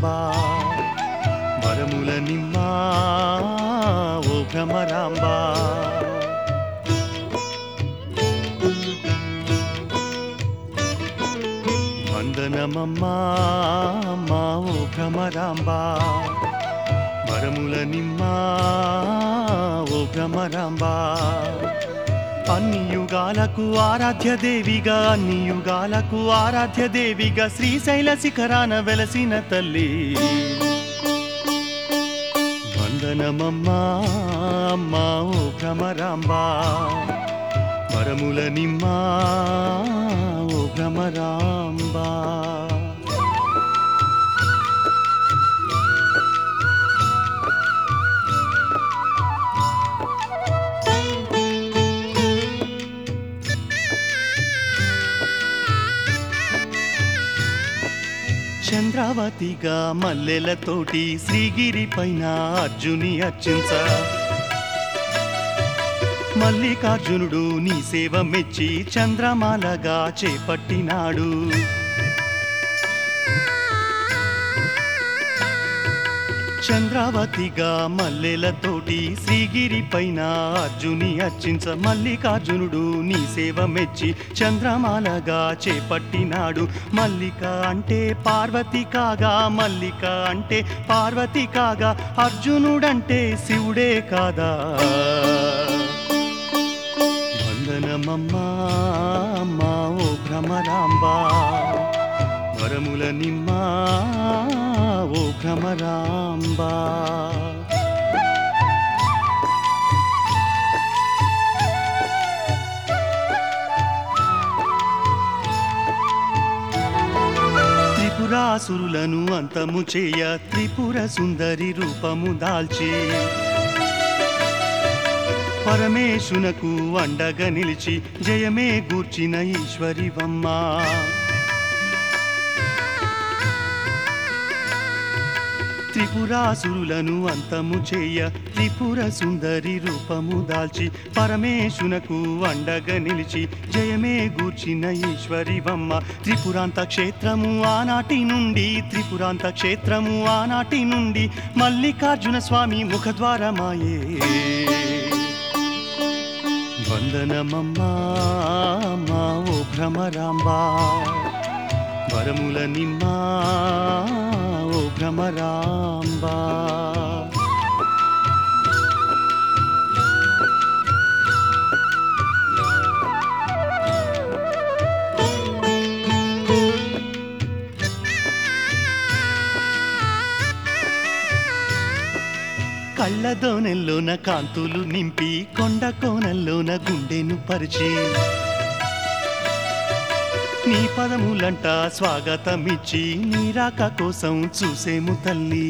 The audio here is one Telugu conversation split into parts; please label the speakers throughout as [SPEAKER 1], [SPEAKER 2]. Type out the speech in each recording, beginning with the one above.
[SPEAKER 1] భ్రమరాంబా వరముల నిమ్మా ఓ భ్రమరాంబా వందనమమ్మా అమ్మా ఓ భ్రమరాంబా వరముల నిమ్మా ఓ భ్రమరాంబా అన్ని యుగాలకు ఆరాధ్య దేవిగా అన్ని యుగాలకు ఆరాధ్య దేవిగా శ్రీశైల శిఖరాన వెలసిన తల్లి వందనమమ్మా అమ్మా ఓ భ్రమరాంబా వరముల నిమ్మా ఓ భ్రమరాంబా చంద్రావతిగా మల్లెలతోటి శ్రీగిరి పైన అర్జుని అర్చించ మల్లికార్జునుడు నీ సేవ మెచ్చి చంద్రమాలగా చేపట్టినాడు చంద్రావతిగా మల్లెలతోటి శ్రీగిరి పైన అర్జుని అర్చించ మల్లికార్జునుడు నీ సేవ మెచ్చి చంద్రమాలగా చేపట్టినాడు మల్లిక అంటే పార్వతి కాగా మల్లిక అంటే పార్వతి కాగా అర్జునుడంటే శివుడే కాదా వందనమమ్మా అమ్మా ఓ భ్రమరాంబా వరముల నిమ్మా ఓ భ్రమరాంబా త్రిపురాసురులను అంతము చేయ త్రిపుర సుందరి రూపము దాల్చి పరమేశునకు అండగా నిలిచి జయమే గూర్చిన ఈశ్వరివమ్మా త్రిపురాసురులను అంతము చేయ త్రిపుర సుందరి రూపము దాల్చి పరమేశునకు అండగా నిలిచి జయమే గూర్చిన ఈశ్వరివమ్మ త్రిపురాంత క్షేత్రము ఆనాటి నుండి త్రిపురాంత క్షేత్రము ఆనాటి నుండి మల్లికార్జున స్వామి ముఖద్వారమాయే వందనమమ్మా అమ్మా ఓ భ్రమరాంబా వరముల నిమ్మా ఓ భ్రమరాంబా కళ్ళదోనెల్లోన కాంతులు నింపి కొండ కోనల్లోన గుండెను పరిచి నీ పదములంట స్వాగతమిచ్చి నీ రాక కోసం చూసేము తల్లి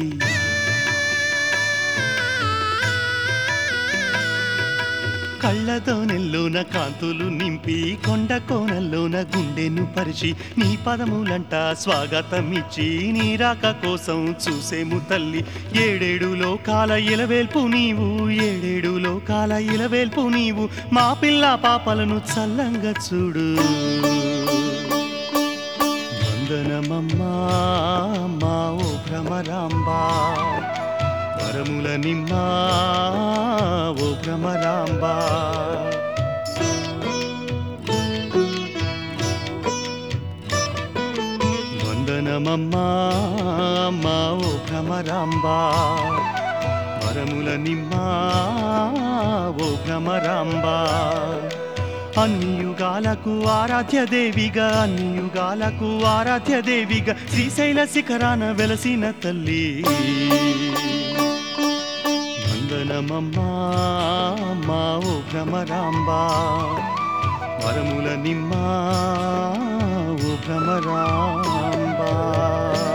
[SPEAKER 1] కళ్ళదోనెల్లోన కాంతులు నింపి కొండ కోనల్లోన గుండెను పరిచి నీ పదములంట స్వాగతమిచ్చి నీ రాక కోసం చూసేము తల్లి ఏడేడు లోకాల ఇలవేల్పు నీవు ఏడేడు లోకాల ఇలవేల్పు నీవు మా పిల్ల పాపలను చల్లంగా చూడు వందనమమ్మా అమ్మా ఓ భ్రమరాంబా వరముల నిమ్మా ఓ భ్రమరాంబా వందనమమ్మా అమ్మా ఓ భ్రమరాంబా వరముల నిమ్మా ఓ భ్రమరాంబా అన్ని యుగాలకు ఆరాధ్య దేవిగా అన్ని యుగాలకు ఆరాధ్య దేవిగా శ్రీశైల శిఖరాన వెలసిన తల్లి వందనమమ్మా అమ్మా ఓ భ్రమరాంబా వరముల నిమ్మా ఓ భ్రమరాంబా